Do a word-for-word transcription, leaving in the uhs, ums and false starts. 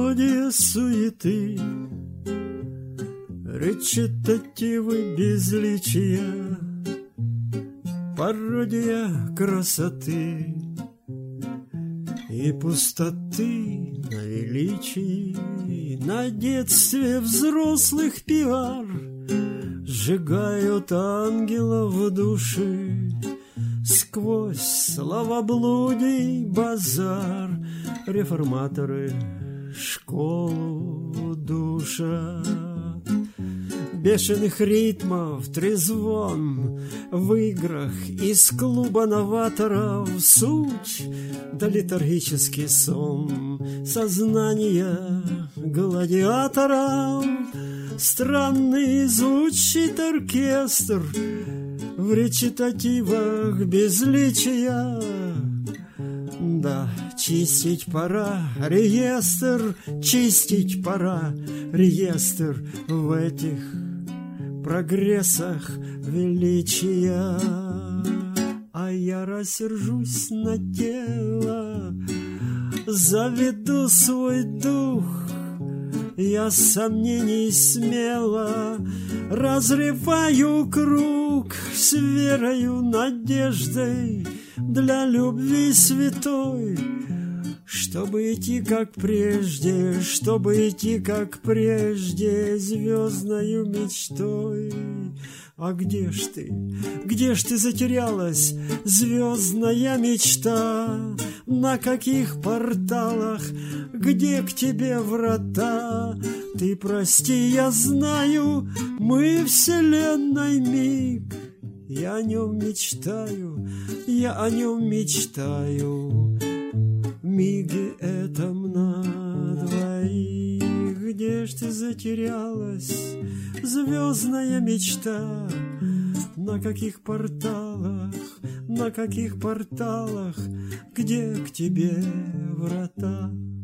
Мелодия суеты, речитативы безличия, пародия красоты и пустоты на величии, на детстве взрослых пиар сжигают ангелов души. Сквозь словоблудий базар реформаторы школу душат. Бешеных ритмов трезвон в играх из клуба новаторов суть, да летаргический сон сознания гладиаторов. Странный звучит оркестр в речитативах безличия. Да, чистить пора реестр, чистить пора реестр в этих прогрессах величия. А я рассержусь на тело, заведу свой дух. Я сомнений смело разрываю круг с верою, надеждой для любви святой, чтобы идти как прежде, чтобы идти как прежде звездною мечтой. А где ж ты, где ж ты затерялась, звездная мечта? На каких порталах, где к тебе врата? Ты прости, я знаю, мы вселенной миг. Я о нем мечтаю, я о нем мечтаю, миге этом на двоих. Где ж ты затерялась, звездная мечта? На каких порталах, на каких порталах, где к тебе врата?